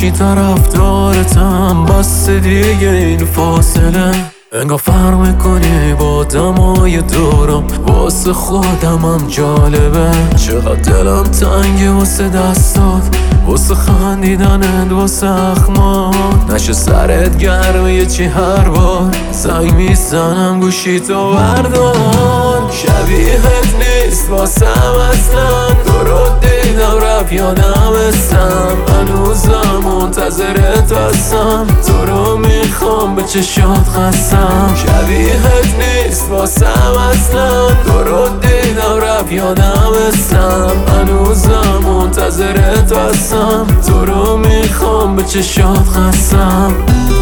گوشی طرفدارتم، بس دیگه این فاصله انگار فرق میکنی با دمای دورم. واسه خودمم جالبه چقدر دلم تنگه واسه دستات، واسه خندیدنت، واسه اخمات. نشه سرت گرمه یه چی هر بار زنگ میزنم گوشی تو بردار. شبیهت نیست واسم اصلا، تو رو دیدم رفت یادم استم، هنوزم منتظرت هستم، تو رو میخوام به چشات خستم. شبیهت نیست واسم اصلا، تو رو دیدم رفت یادم استم، هنوزم منتظرت هستم، تو رو میخوام به چشات خستم.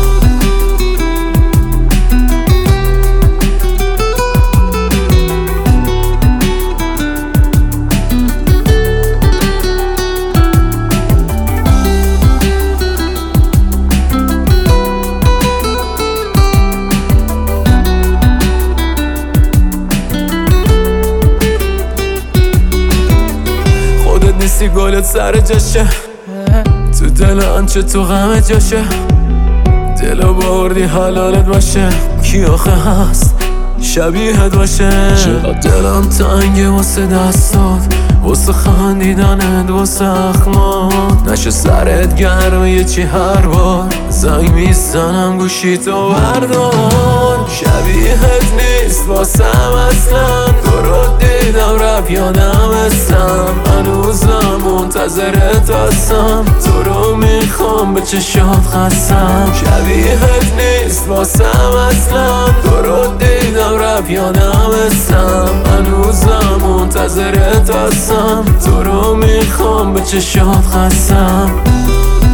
نیستی گلت سر جاشه، تو دل آنچه تو غم جاشه، دلو بردی حلالت باشه، کی آخه هست شبیهت باشه. چقدر دلم تنگه واسه دستات، واسه خندیدنت، واسه اخمات. نشه سرت گرمه یه چی هر بار زنگ میزنم گوشی تو بردار. شبیهت نیست واسم اصلا، تو رو دیدم رفت یادم استم، هنوزم منتظرت هستم، تو رو میخوام به چشات خستم. شبیهت نیست واسم اصلا، تو رو دیدم رفت یادم استم، هنوزم منتظرت هستم، تو رو میخوام به چشات خستم.